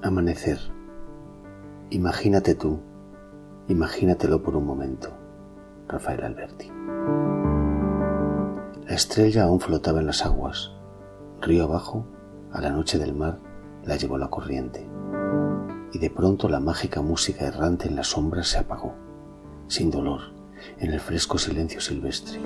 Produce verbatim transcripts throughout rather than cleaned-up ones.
Amanecer. Imagínate tú, imagínatelo por un momento. Rafael Alberti. La estrella aún flotaba en las aguas. Río abajo, a la noche del mar, la llevó la corriente. Y de pronto la mágica música errante en las sombras se apagó, sin dolor, en el fresco silencio silvestre.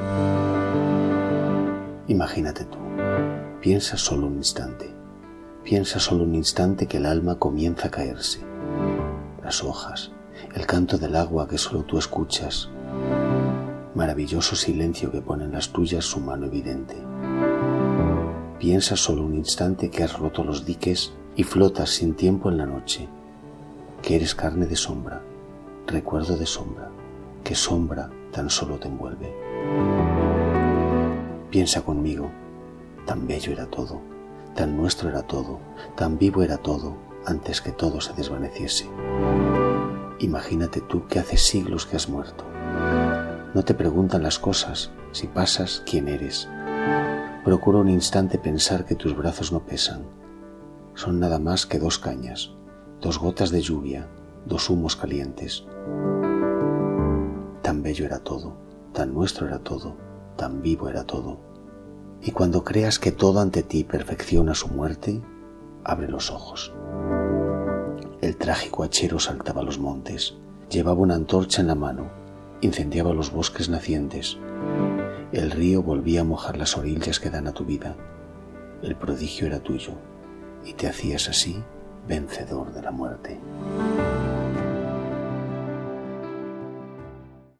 Imagínate tú, piensa solo un instante, piensa solo un instante que el alma comienza a caerse. Las hojas, el canto del agua que solo tú escuchas, maravilloso silencio que pone en las tuyas su mano evidente. Piensa solo un instante que has roto los diques y flotas sin tiempo en la noche, que eres carne de sombra, recuerdo de sombra, que sombra tan solo te envuelve. Piensa conmigo, tan bello era todo, tan nuestro era todo, tan vivo era todo, antes que todo se desvaneciese. Imagínate tú que hace siglos que has muerto. No te preguntan las cosas, si pasas, quién eres. Procura un instante pensar que tus brazos no pesan. Son nada más que dos cañas, dos gotas de lluvia, dos humos calientes. Tan bello era todo, tan nuestro era todo, tan vivo era todo. Y cuando creas que todo ante ti perfecciona su muerte, abre los ojos. El trágico hachero saltaba los montes, llevaba una antorcha en la mano, incendiaba los bosques nacientes. El río volvía a mojar las orillas que dan a tu vida. El prodigio era tuyo, y te hacías así vencedor de la muerte.